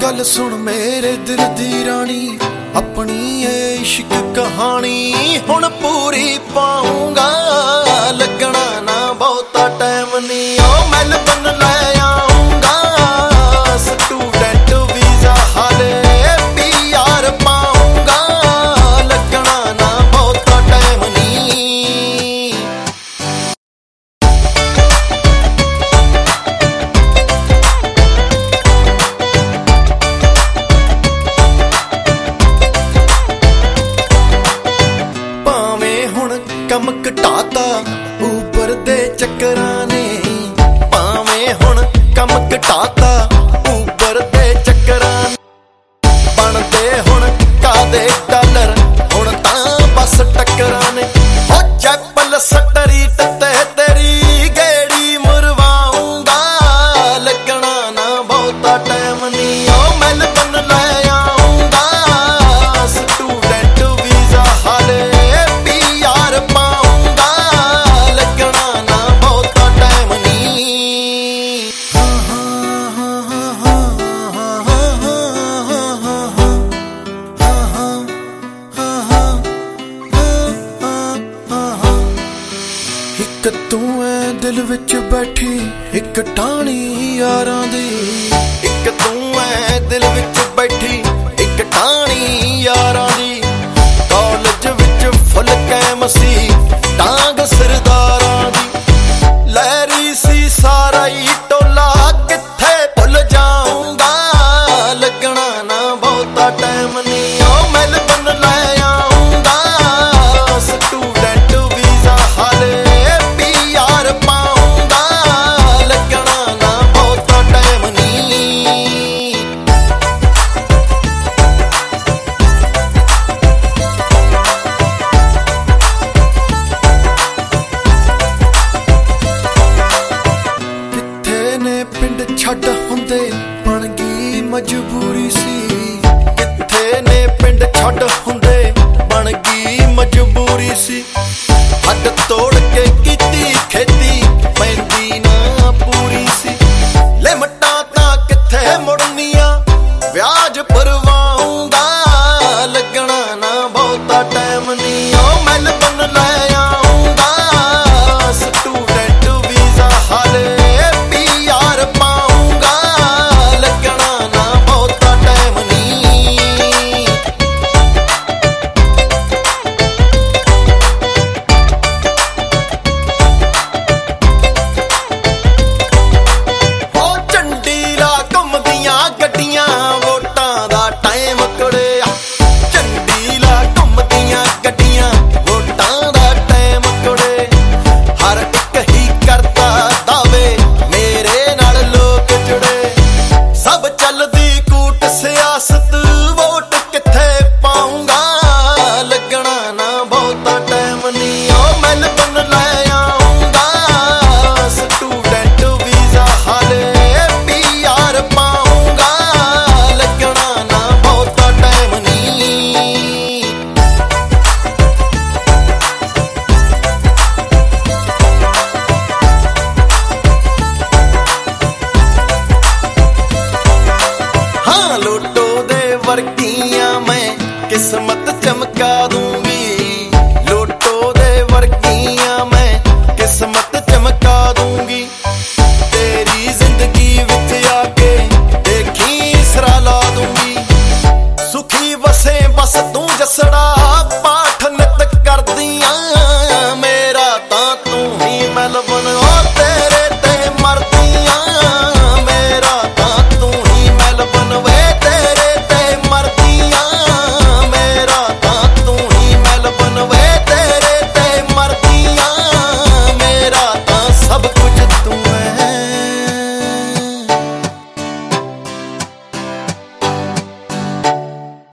गल सुन मेरे दिल दी रानी, अपनी इश्क कहानी हुण पूरी पाऊंगा। लगना ना बहुता टाइम नी, ओ मेलबर्न ले आऊंगा। स्टूडेंट वीजा हाले PR पाऊंगा। लगना ना बहुता टाइम नी। कम घटाता ऊपर दे चक्करां ने, भावें हुण कम घटाता ऊपर दे चक्करां। बनदे हुण कादे डॉलर, हुण तां बस टक्करां ने। ओ चैपल स्ट्रीट ते तेरी गेड़ी मुरवाऊंगा। लगना ना बहुता टाइम नी, ओ मेलबर्न ले आऊंगा। स्टूडेंट वीजा हाले तू है दिल विच बैठी एक टाणी यारां दी। एक तू है दिल विच बैठी एक टाणी यारां दी। कॉलेज विच फुल कैम सी टांग सरदारां दी। लहरी सी सारा ही टोला किथे भुल जाऊंगा। लगना ना बहुता टाइम नी, ओ मेलबर्न ले आऊंगा। स्टूडेंट वीजा हाले छड्ड हुंदे बन गई मजबूरी सी। किथे ने पिंड छड्ड हुंदे बन गई मजबूरी सी। हद तोड़ के कीती खेती पैंदी ना पूरी सी। लिमटां तां किथे मुड़नियां व्याज भरवाऊंगा। लगना ना बहुता टाइम नी, ओ मेलबर्न ले आऊंगा। स्टूडेंट वीजा हाले वर्गियां मैं किस्मत चमका दूंगी। लोटो दे वर्गी